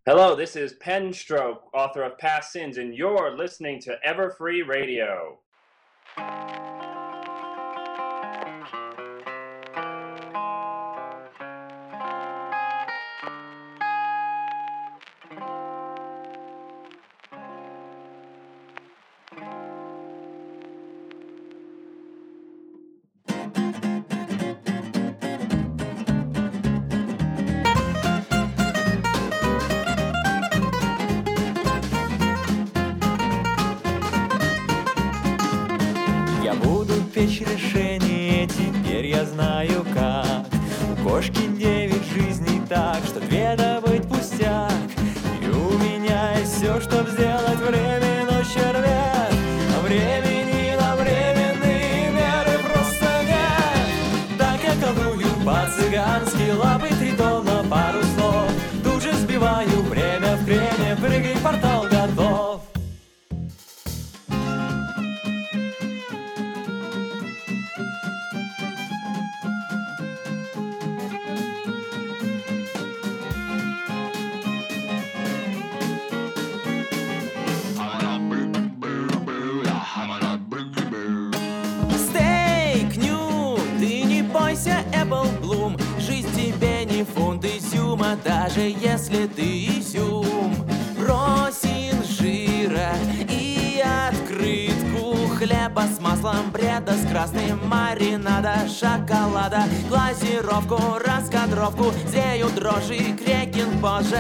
Hello, this is Penstroke, author of Past Sins, and you're listening to Everfree Radio. Я буду печь решение, теперь я знаю как. У кошки 9 жизней так, что 2 добыть пустяк. И у меня есть все, чтоб сделать время, но червяк. А времени на временные меры просто нет. Так я колдую по-цыгански, лапы 3 тона, пару слов. Тут же сбиваю время в креме, прыгай, портал готов. Apple Bloom, жизнь тебе не фунт изюма, даже если ты изюм. Брось инжира и открытку хлеба с маслом, бреда с красным маринада, шоколада, глазировку, раскадровку, зреют дрожжи, крекинг позже.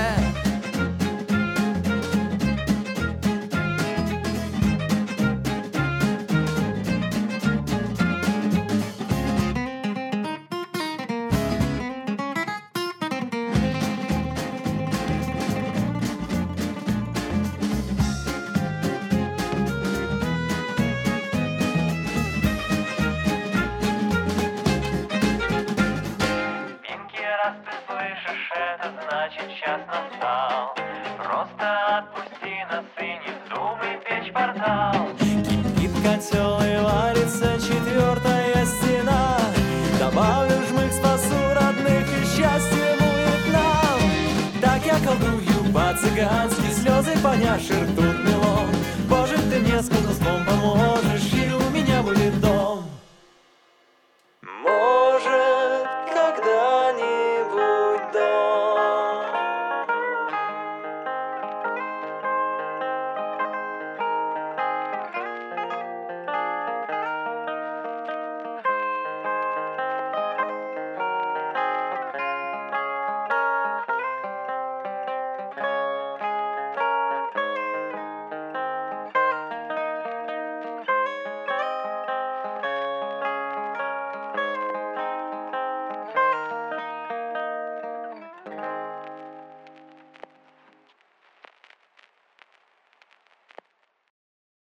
Раз ты слышишь, это значит час настал. Просто отпусти нас и не вздумай печь портал. Кипит котел и варится 4-я стена. Добавлю жмых, спасу родных и счастье будет нам. Так я колдую по-цыгански, слезы поняши ртут мелом. Боже, ты мне с колдовством помог.